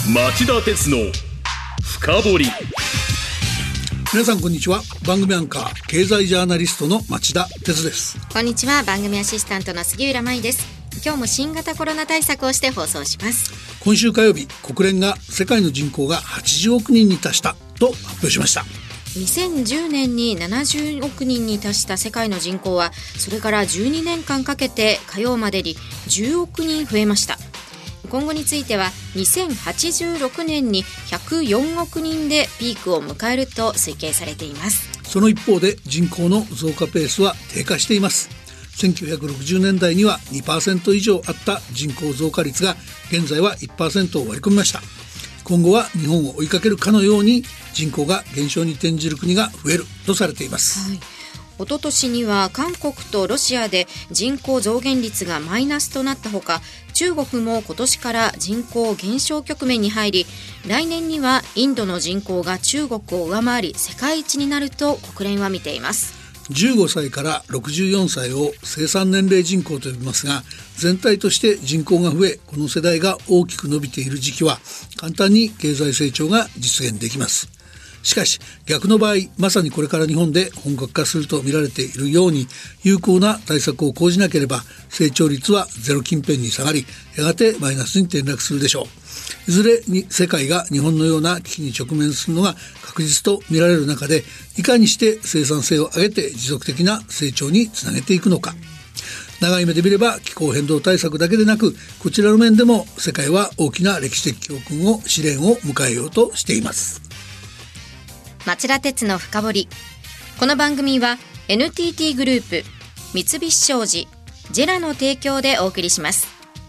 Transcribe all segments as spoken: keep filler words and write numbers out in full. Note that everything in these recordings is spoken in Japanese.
町田鉄の深掘り。 皆さんこんにちは。番組アンカー経済ジャーナリストの町田鉄です。 こんにちは。番組アシスタントの杉浦舞です。今日も新型コロナ対策をして放送します。 今週火曜日、国連が世界の人口がはちじゅうおくにんに達したと発表しました。 にせんじゅうねんにななじゅうおくにんに達した世界の人口は、それからじゅうにねんかんかけて火曜までにじゅうおくにん増えました。今後についてはにせんはちじゅうろくねんにひゃくよんおくにんでピークを迎えると推計されています。 その一方で人口の増加ペースは低下しています。せんきゅうひゃくろくじゅうねんだいには にパーセント 以上あった人口増加率が現在は いちパーセント を割り込みました。今後は日本を追いかけるかのように人口が減少に転じる国が増えるとされています。 はい、おととしには韓国とロシアで人口増減率がマイナスとなったほか、中国も今年から人口減少局面に入り、来年にはインドの人口が中国を上回り世界一になると国連は見ています。 じゅうごさいからろくじゅうよんさいを生産年齢人口と呼びますが、全体として人口が増え、この世代が大きく伸びている時期は簡単に経済成長が実現できます。しかし逆の場合、まさにこれから日本で本格化すると見られているように有効な対策を講じなければ、成長率はゼロ近辺に下がり、やがてマイナスに転落するでしょう。いずれに世界が日本のような危機に直面するのが確実と見られる中で、いかにして生産性を上げて持続的な成長につなげていくのか。長い目で見れば気候変動対策だけでなく、こちらの面でも世界は大きな歴史的教訓を試練を迎えようとしています。 町田鉄の深掘り。この番組は エヌティーティー グループ、三菱商事、ジェラの提供でお送りします。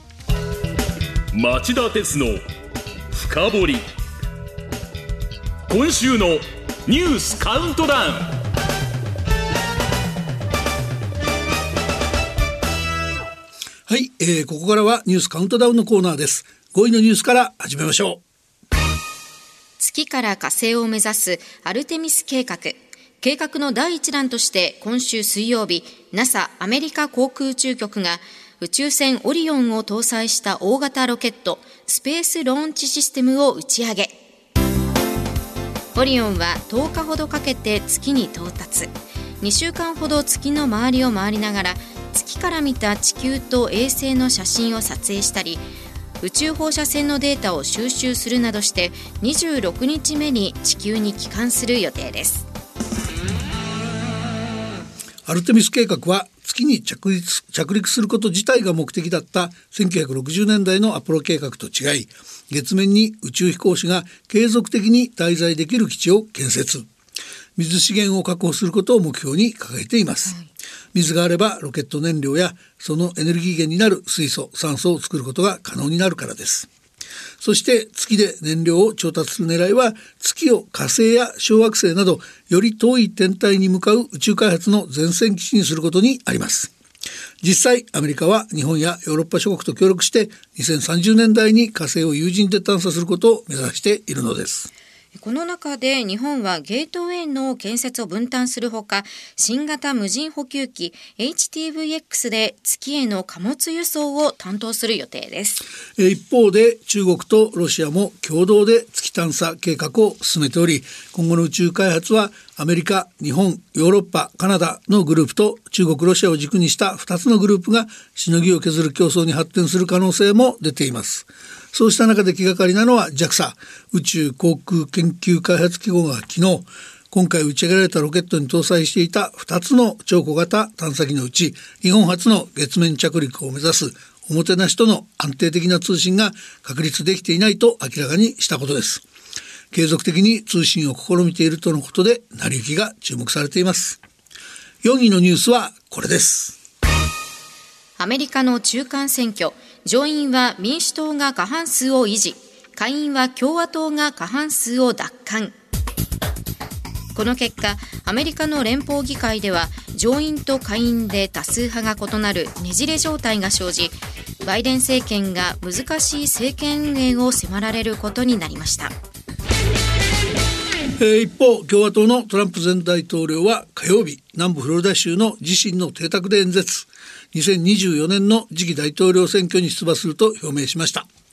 町田鉄の深掘り。今週のニュースカウントダウン。 はい、えー、ここからはニュースカウントダウンのコーナーです。ごいのニュースから始めましょう。 月から火星を目指すアルテミス計画。計画の第一弾として今週水曜日、 ナサ アメリカ航空宇宙局が宇宙船オリオンを搭載した大型ロケットスペースローンチシステムを打ち上げ。オリオンはとおかほどかけて月に到達。にしゅうかんほど月の周りを回りながら、月から見た地球と衛星の写真を撮影したり、宇宙放射線のデータを収集するなどしてにじゅうろくにちめに地球に帰還する予定です。 アルテミス計画は月に着陸、着陸すること自体が目的だったせんきゅうひゃくろくじゅうねんだいのアポロ計画と違い、月面に宇宙飛行士が継続的に滞在できる基地を建設、水資源を確保することを目標に掲げています。はい、水があればロケット燃料やそのエネルギー源になる水素、酸素を作ることが可能になるからです。そして月で燃料を調達する狙いは、月を火星や小惑星などより遠い天体に向かう宇宙開発の前線基地にすることにあります。実際アメリカは日本やヨーロッパ諸国と協力してにせんさんじゅうねんだいに火星を有人で探査することを目指しているのです。 この中で日本はゲートウェイの建設を分担するほか、新型無人補給機 エイチティーブイエックス で月への貨物輸送を担当する予定です。 一方で中国とロシアも共同で月探査計画を進めており、今後の宇宙開発はアメリカ、日本、ヨーロッパ、カナダのグループと中国、ロシアを軸にしたふたつのグループがしのぎを削る競争に発展する可能性も出ています。そうした中で気がかりなのは ジャクサ 宇宙航空研究開発機構が昨日、今回打ち上げられたロケットに搭載していたふたつの超小型探査機のうち、日本初の月面着陸を目指すおもてなしとの安定的な通信が確立できていないと明らかにしたことです。継続的に通信を試みているとのことで、成り行きが注目されています。よんいのニュースはこれです。 アメリカの中間選挙、上院は民主党が過半数を維持、下院は共和党が過半数を奪還。この結果、アメリカの連邦議会では上院と下院で多数派が異なるねじれ状態が生じ、バイデン政権が難しい政権運営を迫られることになりました。 えー、一方共和党のトランプ前大統領は火曜日、南部フロリダ州の自身の邸宅で演説、にせんにじゅうよねんの次期大統領選挙に出馬すると表明しました。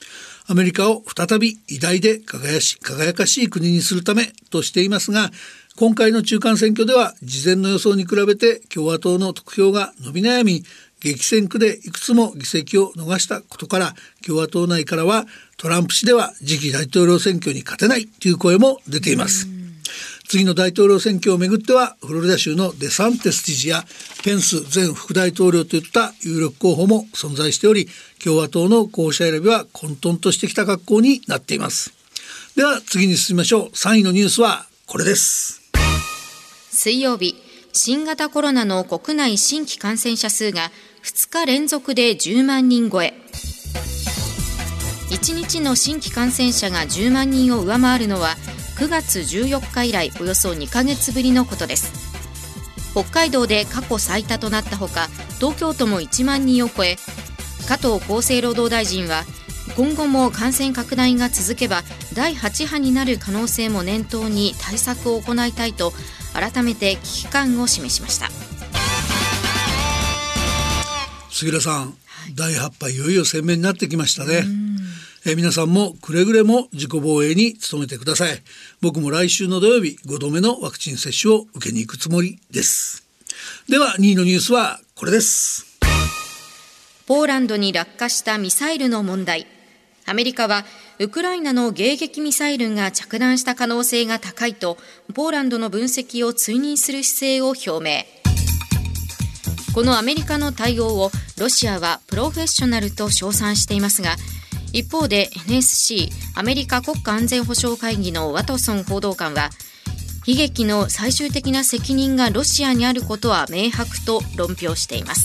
アメリカを再び偉大で輝し輝かしい国にするためとしていますが、今回の中間選挙では事前の予想に比べて共和党の得票が伸び悩み、激戦区でいくつも議席を逃したことから、共和党内からはトランプ氏では次期大統領選挙に勝てないという声も出ています。次の大統領選挙をめぐっては、フロリダ州のデサンティス知事やペンス前副大統領といった有力候補も存在しており、共和党の候補者選びは混沌としてきた格好になっています。では次に進みましょう。さんいのニュースはこれです。 水曜日、新型コロナの国内新規感染者数がふつか連続でじゅうまんにん超え。いちにちの新規感染者がじゅうまんにんを上回るのはくがつじゅうよっか以来およそにかげつぶりのことです。北海道で過去最多となったほか、東京都もいちまんにんを超え、加藤厚生労働大臣は今後も感染拡大が続けばだいはちはになる可能性も念頭に対策を行いたいと改めて危機感を示しました。 杉浦さん、はい、だいはち波いよいよ鮮明になってきましたね。え皆さんもくれぐれも自己防衛に努めてください。僕も来週の土曜日ごどめのワクチン接種を受けに行くつもりです。ではにいのニュースはこれです。 ポーランドに落下したミサイルの問題。アメリカはウクライナの迎撃ミサイルが着弾した可能性が高いとポーランドの分析を追認する姿勢を表明。このアメリカの対応をロシアはプロフェッショナルと称賛していますが、一方で エヌエスシー アメリカ国家安全保障会議のワトソン報道官は、悲劇の最終的な責任がロシアにあることは明白と論評しています。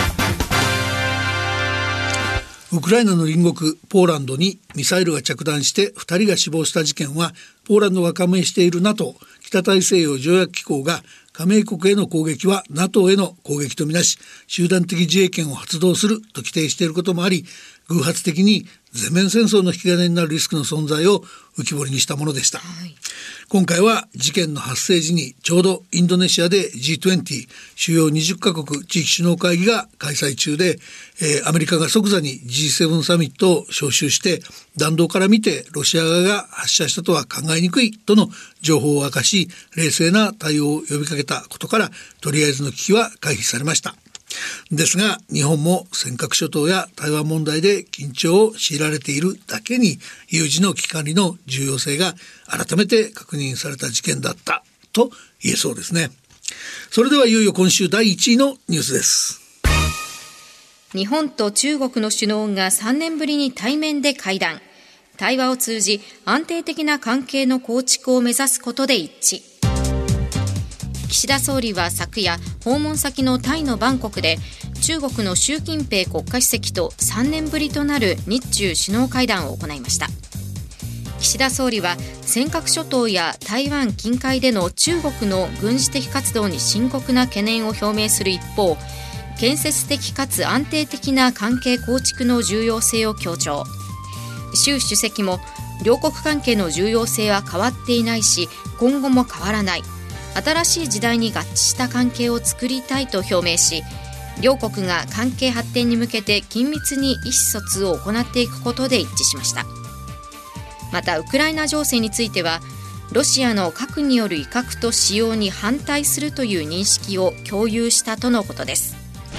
ウクライナの隣国ポーランドにミサイルが着弾してふたりが死亡した事件は、ポーランドが加盟している ナトー 北大西洋条約機構が加盟国への攻撃は ナトー への攻撃とみなし、集団的自衛権を発動すると規定していることもあり、偶発的に全面戦争の引き金になるリスクの存在を浮き彫りにしたものでした、はい、今回は事件の発生時にちょうどインドネシアで ジートゥエンティー 主要にじゅっかこく地域首脳会議が開催中で、えー、アメリカが即座に ジーセブン サミットを招集して、弾道から見てロシア側が発射したとは考えにくいとの情報を明かし、冷静な対応を呼びかけたことから、とりあえずの危機は回避されました。ですが、日本も尖閣諸島や台湾問題で緊張を強いられているだけに、有事の危機管理の重要性が改めて確認された事件だったと言えそうですね。それではいよいよ今週だいいちいのニュースです。 日本と中国の首脳がさんねんぶりに対面で会談。対話を通じ安定的な関係の構築を目指すことで一致。岸田総理は昨夜、訪問先のタイのバンコクで中国の習近平国家主席とさんねんぶりとなる日中首脳会談を行いました。岸田総理は尖閣諸島や台湾近海での中国の軍事的活動に深刻な懸念を表明する一方、建設的かつ安定的な関係構築の重要性を強調。習主席も両国関係の重要性は変わっていないし、今後も変わらない、新しい時代に合致した関係を作りたいと表明し、両国が関係発展に向けて緊密に意思疎通を行っていくことで一致しました。またウクライナ情勢については、ロシアの核による威嚇と使用に反対するという認識を共有したとのことです。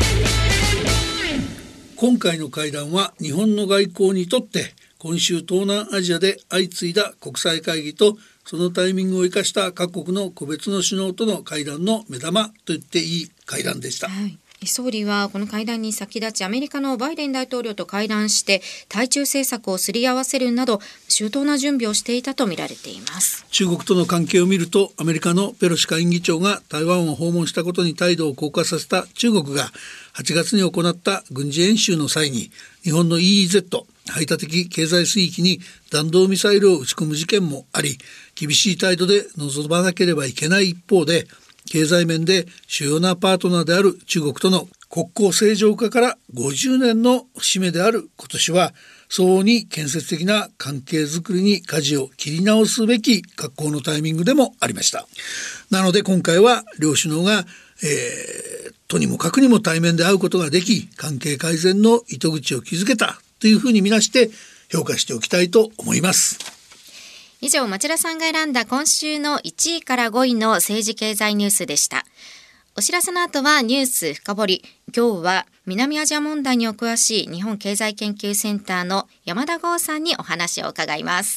今回の会談は日本の外交にとって今週東南アジアで相次いだ国際会議と、そのタイミングを生かした各国の個別の首脳との会談の目玉と言っていい会談でした、 はい、総理はこの会談に先立ちアメリカのバイデン大統領と会談して対中政策をすり合わせるなど周到な準備をしていたと見られています。 中国との関係を見ると、アメリカのペロシ下院議長が台湾を訪問したことに態度を硬化させた中国がはちがつに行った軍事演習の際に日本の イーイーゼット 排他的経済水域に弾道ミサイルを撃ち込む事件もあり、厳しい態度で臨まなければいけない一方で、経済面で主要なパートナーである中国との国交正常化からごじゅうねんの節目である今年は、相応に建設的な関係づくりに舵を切り直すべき格好のタイミングでもありました。なので今回は両首脳が、えー、とにもかくにも対面で会うことができ、関係改善の糸口を築けたというふうに見なして評価しておきたいと思います。 以上、町田さんが選んだ今週のいちいからごいの政治経済ニュースでした。お知らせの後はニュース深掘り。今日は南アジア問題にお詳しい日本経済研究センターの山田剛さんにお話を伺います。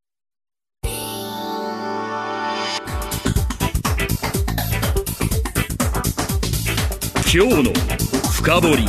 今日の深掘り。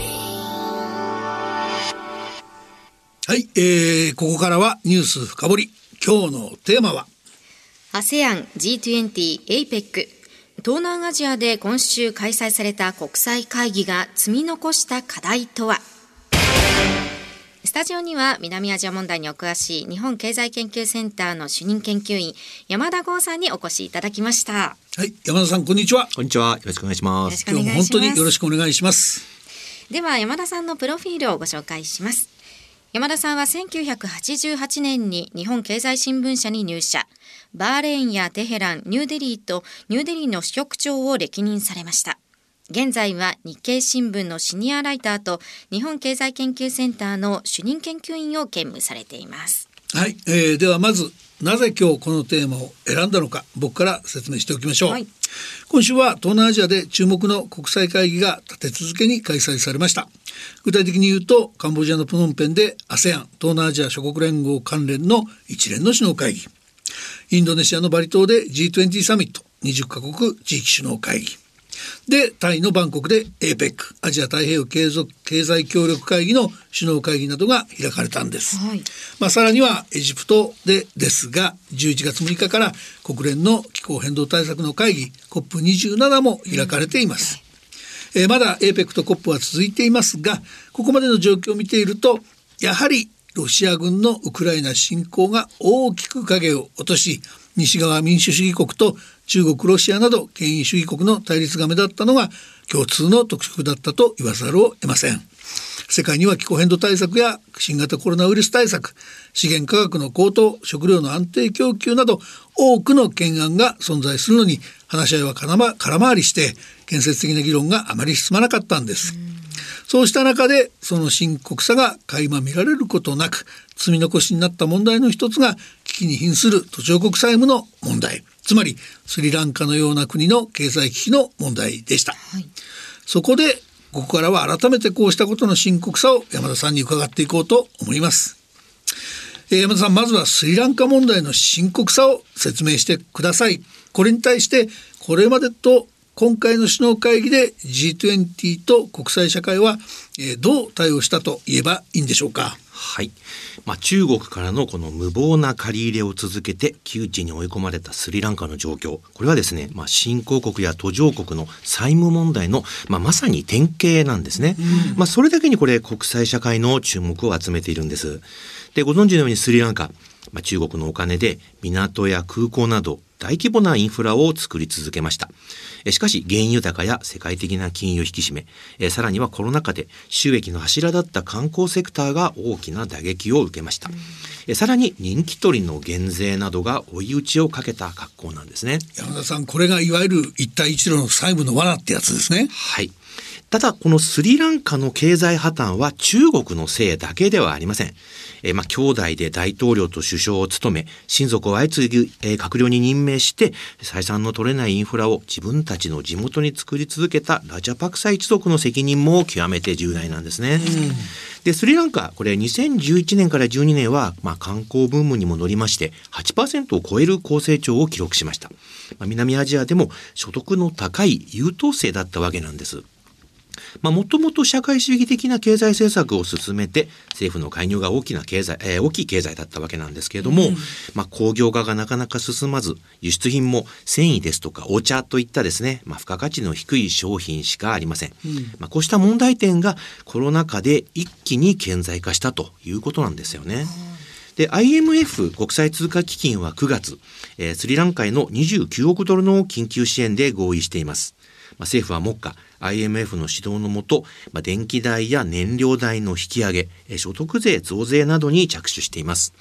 はい、えー、ここからはニュース深掘り。今日のテーマはアセアン、ジートゥエンティー、エイペック。東南アジアで今週開催された国際会議が積み残した課題とは。スタジオには南アジア問題にお詳しい日本経済研究センターの主任研究員山田剛さんにお越しいただきました。 はい、山田さん、こんにちは。 こんにちは、よろしくお願いします。 今日も本当によろしくお願いします。 では山田さんのプロフィールをご紹介します。山田さんはせんきゅうひゃくはちじゅうはちねんに日本経済新聞社に入社。バーレーンやテヘラン、ニューデリーとニューデリーの支局長を歴任されました。現在は日経新聞のシニアライターと日本経済研究センターの主任研究員を兼務されています。 はい、えー、ではまずなぜ今日このテーマを選んだのか、僕から説明しておきましょう。はい、今週は東南アジアで注目の国際会議が立て続けに開催されました。具体的に言うと、カンボジアのプノンペンで アセアン 東南アジア諸国連合関連の一連の首脳会議、インドネシアのバリ島で ジートゥエンティー サミットにじゅっかこく地域首脳会議で、タイのバンコクで エーペック アジア太平洋継続経済協力会議の首脳会議などが開かれたんです。はい、まあ、さらにはエジプトでですが、じゅういちがつむいかから国連の気候変動対策の会議 コップにじゅうなな も開かれています。うん、えー、まだ エーペック と コップ は続いていますが、ここまでの状況を見ていると、やはりロシア軍のウクライナ侵攻が大きく影を落とし、西側民主主義国と中国、ロシアなど権威主義国の対立が目立ったのが共通の特色だったと言わざるを得ません。世界には気候変動対策や新型コロナウイルス対策、資源価格の高騰、食料の安定供給など多くの懸案が存在するのに、話し合いは空回りして建設的な議論があまり進まなかったんです。そうした中で、その深刻さが垣間見られることなく、積み残しになった問題の一つが危機に瀕する途上国債務の問題、つまりスリランカのような国の経済危機の問題でした。はい、そこでここからは改めてこうしたことの深刻さを山田さんに伺っていこうと思います。えー、山田さん、まずはスリランカ問題の深刻さを説明してください。これに対してこれまでと今回の首脳会議で ジートゥエンティー と国際社会は、えー、どう対応したと言えばいいんでしょうか。 はい、まあ、中国からのこの無謀な借り入れを続けて窮地に追い込まれたスリランカの状況、これはですね、まあ、新興国や途上国の債務問題の、まあ、まさに典型なんですね。うん、まあ、それだけにこれ国際社会の注目を集めているんです。で、ご存知のようにスリランカ、まあ、中国のお金で港や空港など大規模なインフラを作り続けました。しかし原油高や世界的な金融引き締め、えさらにはコロナ禍で収益の柱だった観光セクターが大きな打撃を受けました。えさらに人気取りの減税などが追い打ちをかけた格好なんですね。 山田さん、これがいわゆる一帯一路の債務の罠ってやつですね。 はい。ただこのスリランカの経済破綻は中国のせいだけではありません。えー、まあ兄弟で大統領と首相を務め、親族を相次ぎ、えー、閣僚に任命して採算の取れないインフラを自分たちの地元に作り続けたラジャパクサ一族の責任も極めて重大なんですね。うん、でスリランカ、これにせんじゅういちねんからじゅうにねんは、まあ、観光ブームにも乗りまして はちパーセント を超える高成長を記録しました。まあ、南アジアでも所得の高い優等生だったわけなんです。まあ、もともと社会主義的な経済政策を進めて政府の介入が大きな経済、えー、大きい経済だったわけなんですけれども、うん、まあ、工業化がなかなか進まず、輸出品も繊維ですとかお茶といったですね、まあ、付加価値の低い商品しかありません。うん、まあ、こうした問題点がコロナ禍で一気に顕在化したということなんですよね。で アイエムエフ 国際通貨基金はくがつ、えー、スリランカへのにじゅうきゅうおくドルの緊急支援で合意しています。まあ、政府は目下 アイエムエフ の指導のもと、まあ、電気代や燃料代の引き上げ、所得税増税などに着手しています。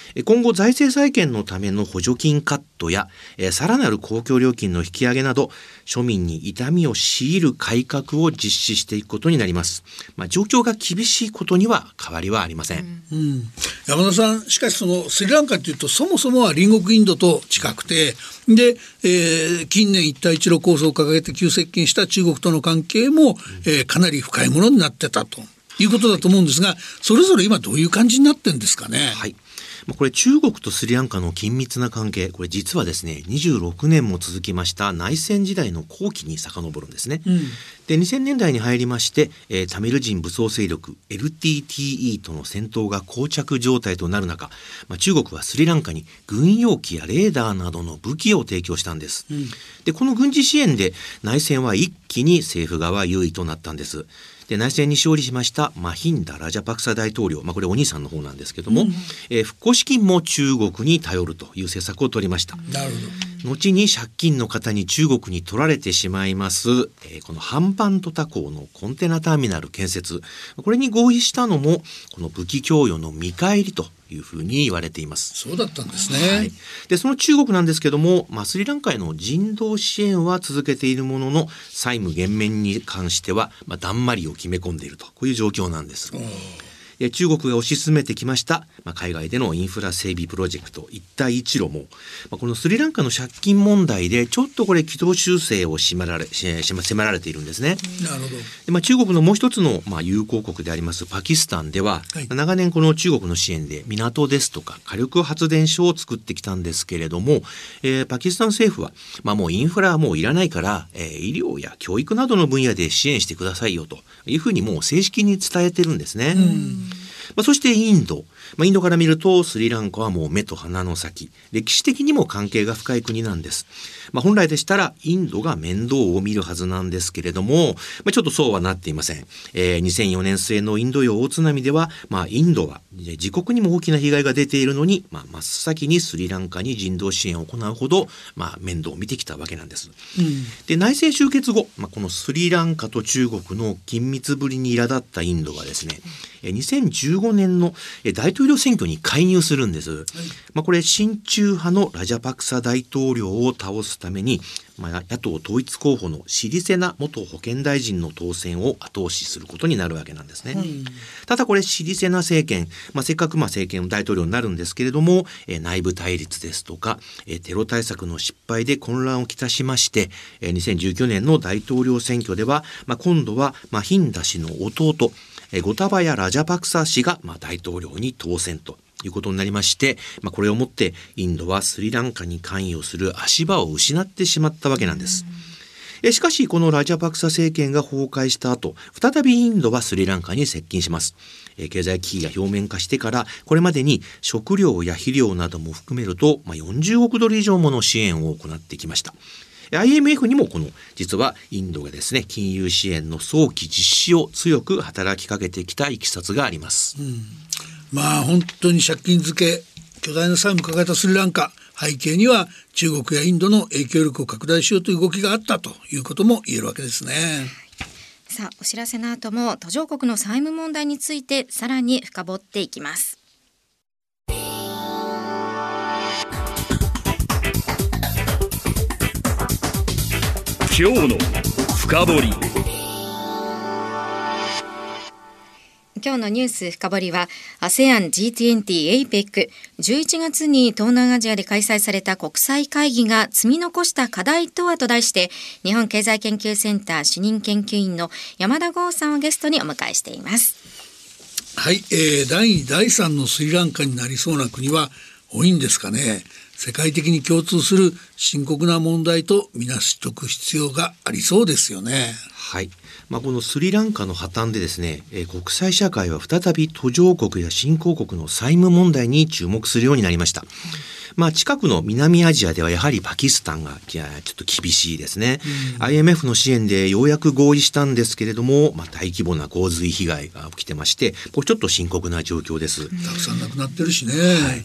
今後財政再建のための補助金カットやえさらなる公共料金の引き上げなど庶民に痛みを強いる改革を実施していくことになります。まあ、状況が厳しいことには変わりはありません。 うん、山田さん、しかしそのスリランカというとそもそもは隣国インドと近くてで、えー、近年一帯一路構想を掲げて急接近した中国との関係も、えー、かなり深いものになってたということだと思うんですが、それぞれ今どういう感じになってるんですかね。 はい、これ中国とスリランカの緊密な関係、これ実はですねにじゅうろくねんも続きました内戦時代の後期に遡るんですね。うん、でにせんねんだいに入りまして、えー、タミル人武装勢力 エルティーティーイー との戦闘が膠着状態となる中、まあ、中国はスリランカに軍用機やレーダーなどの武器を提供したんです。うん、でこの軍事支援で内戦は一気に政府側優位となったんです。で内戦に勝利しましたマヒンダ・ラジャパクサ大統領、まあ、これお兄さんの方なんですけども、うん、えー、復興資金も中国に頼るという政策を取りました。 なるほど。後に借金の方に中国に取られてしまいます、えー、このハンバントタ港のコンテナターミナル建設、これに合意したのもこの武器供与の見返りというふうに言われています。 そうだったんですね。 はい、でその中国なんですけども、まあ、スリランカへの人道支援は続けているものの債務減免に関しては、まあ、だんまりを決め込んでいると、こういう状況なんです。で中国が推し進めてきました、まあ、海外でのインフラ整備プロジェクト一帯一路も、まあ、このスリランカの借金問題でちょっとこれ軌道修正を迫られ、迫られているんですね。 なるほど。 で、まあ、中国のもう一つの、まあ、友好国でありますパキスタンでは、はい、長年この中国の支援で港ですとか火力発電所を作ってきたんですけれども、えー、パキスタン政府は、まあ、もうインフラはもういらないから、えー、医療や教育などの分野で支援してくださいよというふうにもう正式に伝えてるんですね。うん、まあ、そしてインド、まあ、インドから見るとスリランカはもう目と鼻の先、歴史的にも関係が深い国なんです。まあ、本来でしたらインドが面倒を見るはずなんですけれども、まあ、ちょっとそうはなっていません。えー、にせんよねん末のインド洋大津波では、まあ、インドは自国にも大きな被害が出ているのに、まあ、真っ先にスリランカに人道支援を行うほど、まあ、面倒を見てきたわけなんです。うん、で内戦終結後、まあ、このスリランカと中国の緊密ぶりに苛立ったインドがですね、にせんじゅうごねんの大統領選挙に介入するんです。はい、まあ、これ親中派のラジャパクサ大統領を倒すために、まあ、野党統一候補のシリセナ元保健大臣の当選を後押しすることになるわけなんですね。うん、ただこれシリセナ政権、まあ、せっかくまあ政権大統領になるんですけれども、え内部対立ですとかえテロ対策の失敗で混乱をきたしまして、えにせんじゅうきゅうねんの大統領選挙では、まあ、今度はマヒンダ氏の弟ゴタバヤ・ラジャパクサ氏がまあ大統領に当選ということになりまして、まあ、これをもってインドはスリランカに関与する足場を失ってしまったわけなんです。えしかしこのラジャパクサ政権が崩壊した後、再びインドはスリランカに接近します。え経済危機が表面化してからこれまでに食料や肥料なども含めると、まあ、よんじゅうおくドル以上もの支援を行ってきました。アイエムエフ にもこの実はインドがですね金融支援の早期実施を強く働きかけてきたいきさつがあります。うん、 まあ本当に借金付け巨大な債務を抱えたスリランカ、背景には中国やインドの影響力を拡大しようという動きがあったということも言えるわけですね。 さあお知らせの後も途上国の債務問題についてさらに深掘っていきます。 今日の深掘り。 今日のニュース深掘りは アセアン ジートゥエンティー エイペック じゅういちがつに東南アジアで開催された国際会議が積み残した課題とはと題して日本経済研究センター主任研究員の山田剛さんをゲストにお迎えしています。 はい、えー、だいにだいさんのスリランカになりそうな国は多いんですかね。世界的に共通する深刻な問題とみなしておく必要がありそうですよね。 はい、まあ、このスリランカの破綻でですね、えー、国際社会は再び途上国や新興国の債務問題に注目するようになりました。まあ、近くの南アジアではやはりパキスタンがちょっと厳しいですね。うん、アイエムエフ の支援でようやく合意したんですけれども、まあ、大規模な洪水被害が起きてまして、これちょっと深刻な状況です。 たくさん亡くなってるしね。 はい、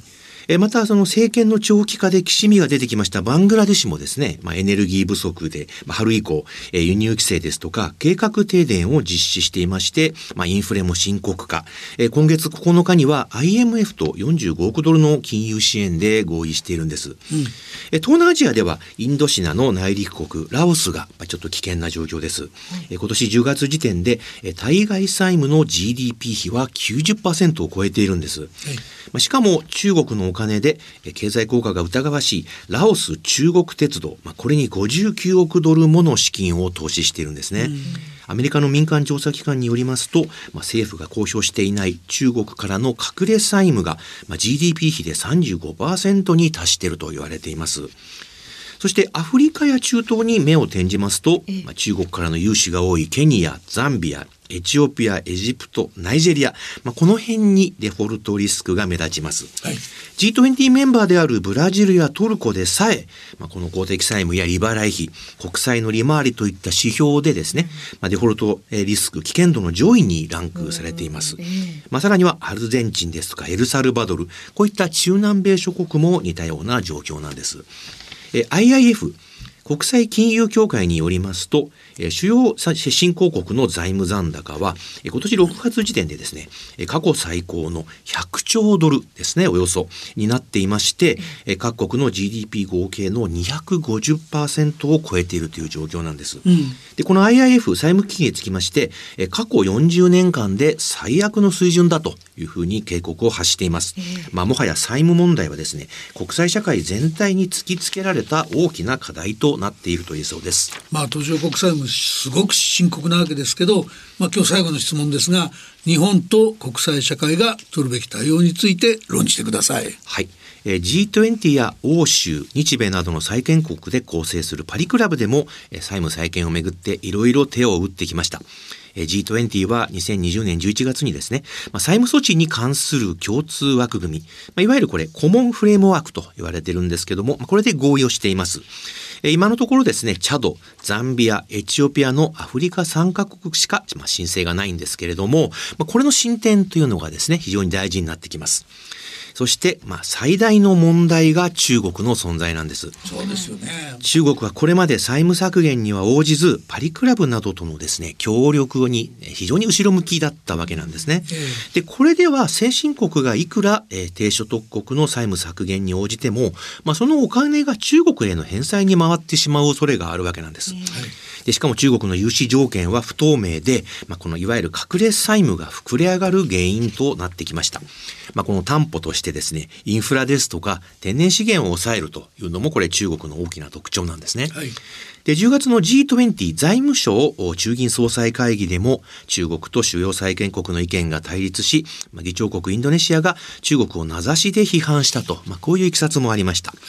えまたその政権の長期化できしみが出てきましたバングラデシュもですね、まあ、エネルギー不足で、まあ、春以降、え輸入規制ですとか計画停電を実施していまして、まあ、インフレも深刻化、え今月ここのかには アイエムエフ とよんじゅうごおくドルの金融支援で合意しているんです、うん、え東南アジアではインドシナの内陸国ラオスがちょっと危険な状況です、うん、え今年じゅうがつ時点で対外債務の ジーディーピー 比は きゅうじゅっパーセント を超えているんです、はい、まあ、しかも中国のお金で経済効果が疑わしいラオス中国鉄道、まあ、これにごじゅうきゅうおくドルもの資金を投資しているんですね、うん、アメリカの民間調査機関によりますと、まあ、政府が公表していない中国からの隠れ債務が、まあ、ジーディーピー 比で さんじゅうごパーセント に達していると言われています。そしてアフリカや中東に目を転じますと、まあ、中国からの融資が多いケニア、ザンビア、エチオピア、エジプト、ナイジェリア、まあ、この辺にデフォルトリスクが目立ちます、はい、ジートゥエンティー メンバーであるブラジルやトルコでさえ、まあ、この公的債務や利払い費、国債の利回りといった指標でですね、まあ、デフォルトリスク危険度の上位にランクされています、まあ、さらにはアルゼンチンですとかエルサルバドル、こういった中南米諸国も似たような状況なんです。アイアイエフ 国際金融協会によりますと、主要新興国の財務残高は今年ろくがつ時点でですね、過去最高のひゃくちょうドルですね、およそになっていまして、各国の ジーディーピー 合計の にひゃくごじゅっパーセント を超えているという状況なんです、うん、でこの アイアイエフ 債務危機につきまして過去よんじゅうねんかんで最悪の水準だというふうに警告を発しています、まあ、もはや債務問題はですね、国際社会全体に突きつけられた大きな課題となっていると言えそうです。 まあ、途上国債務すごく深刻なわけですけど、まあ、今日最後の質問ですが、日本と国際社会が取るべき対応について論じてください。 はい、えー、ジートゥエンティー や欧州、日米などの債権国で構成するパリクラブでも、えー、債務再建をめぐっていろいろ手を打ってきました。ジートゥエンティー はにせんにじゅうねんじゅういちがつにですね、まあ、債務措置に関する共通枠組み、まあ、いわゆるこれコモンフレームワークと言われてるんですけども、これで合意をしています。今のところですね、チャド、ザンビア、エチオピアのアフリカさんかこくしか、まあ、申請がないんですけれども、まあ、これの進展というのがですね、非常に大事になってきます。そして、まあ、最大の問題が中国の存在なんです。 そうですよね。 中国はこれまで債務削減には応じず、パリクラブなどとのですね、協力に非常に後ろ向きだったわけなんですね。えー、で、これでは先進国がいくら、えー、低所得国の債務削減に応じても、まあ、そのお金が中国への返済に回ってしまう恐れがあるわけなんです。えー、でしかも中国の融資条件は不透明で、まあ、このいわゆる隠れ債務が膨れ上がる原因となってきました。まあ、この担保としてですね、インフラですとか天然資源を抑えるというのもこれ中国の大きな特徴なんですね。はい、でじゅうがつの ジートゥエンティー 財務省中銀総裁会議でも中国と主要債権国の意見が対立し、まあ、議長国インドネシアが中国を名指しで批判したと、まあ、こういういきさつもありました。はい、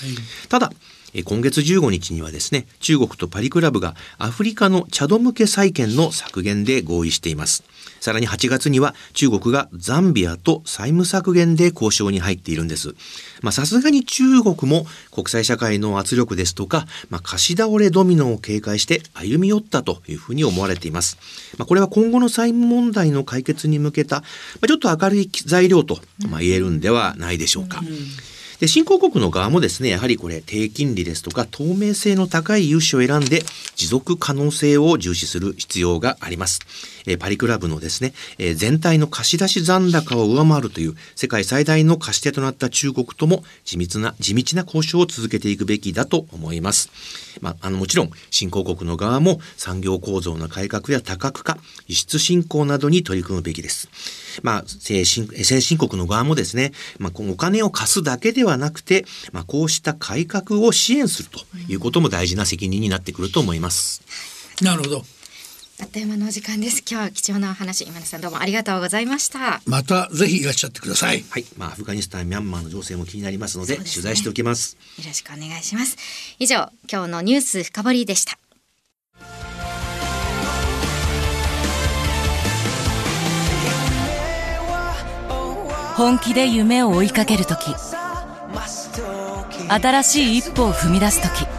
ただ今月じゅうごにちにはですね、中国とパリクラブがアフリカのチャド向け債券の削減で合意しています。さらにはちがつには中国がザンビアと債務削減で交渉に入っているんです。まあ、さすがに中国も国際社会の圧力ですとか、まあ、貸し倒れドミノを警戒して歩み寄ったというふうに思われています。まあ、これは今後の債務問題の解決に向けた、まあ、ちょっと明るい材料と、まあ、言えるんではないでしょうか。うんうん、で新興国の側もですね、やはりこれ低金利ですとか透明性の高い融資を選んで持続可能性を重視する必要があります。えー、パリクラブのですね、えー、全体の貸し出し残高を上回るという世界最大の貸し手となった中国とも地道な地道な交渉を続けていくべきだと思います。まあ、あのもちろん新興国の側も産業構造の改革や多角化、輸出振興などに取り組むべきです。まあ、先進、先進国の側もですね、まあ、お金を貸すだけではなくて、まあ、こうした改革を支援するということも大事な責任になってくると思います。 なるほど。 あっという間のお時間です。今日は貴重なお話、今野さんどうもありがとうございました。 またぜひいらっしゃってください。 はい、まあ、アフガニスタン、ミャンマーの情勢も気になりますので、取材しておきます。 よろしくお願いします。以上、今日のニュース深掘りでした。 本気で夢を追いかけるとき、新しい一歩を踏み出すとき、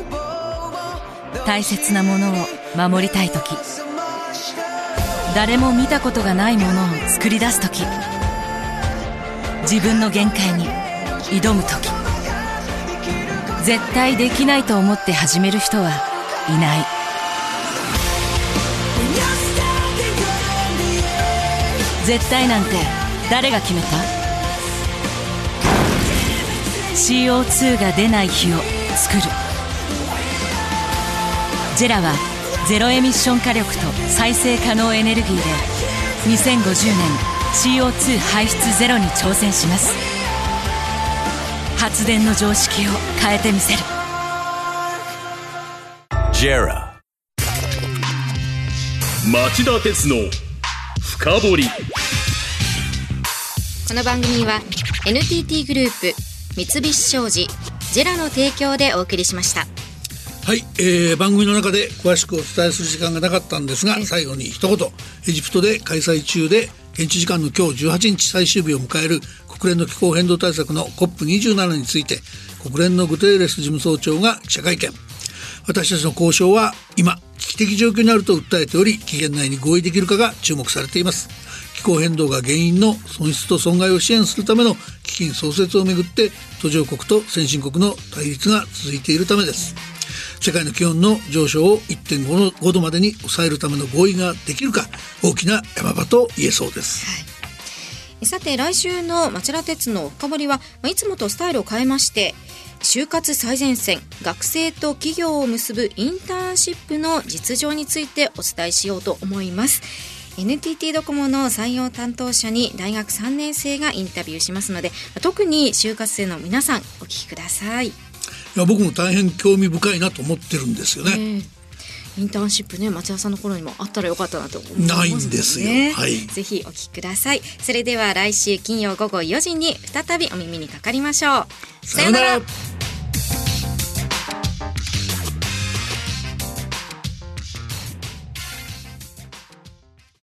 大切なものを守りたいとき、誰も見たことがないものを作り出すとき、自分の限界に挑む時、絶対できないと思って始める人はいない。絶対なんて誰が決めた？ シーオーツー が出ない日を作る。ジェラはゼロエミッション火力と再生可能エネルギーでにせんごじゅうねん シーオーツー 排出ゼロに挑戦します。発電の常識を変えてみせる。 ジェラ町田鉄の深掘り。 この番組は エヌティーティー グループ、三菱商事、ジェラの提供でお送りしました。 はい、えー、番組の中で詳しくお伝えする時間がなかったんですが、最後に一言、エジプトで開催中で現地時間の今日じゅうはちにち最終日を迎える国連の気候変動対策の コップにじゅうなな について、国連のグテーレス事務総長が記者会見。私たちの交渉は今危機的状況にあると訴えており、期限内に合意できるかが注目されています。気候変動が原因の損失と損害を支援するための基金創設をめぐって途上国と先進国の対立が続いているためです。世界の気温の上昇を いってんご 度までに抑えるための合意ができるか、大きな山場と言えそうです。 はい、さて来週の町田鉄の深掘りは、いつもとスタイルを変えまして、就活最前線、学生と企業を結ぶインターンシップの実情についてお伝えしようと思います。エヌティーティー ドコモの採用担当者に大学さんねん生がインタビューしますので、特に就活生の皆さんお聞きください。いや、僕も大変興味深いなと思ってるんですよね。 えーインターンシップね、町田さんの頃にもあったらよかったなと思います、ね、 ないんですよ、はい、 ぜひお聞きください。それでは来週金曜午後よじに再びお耳にかかりましょう。 さようなら。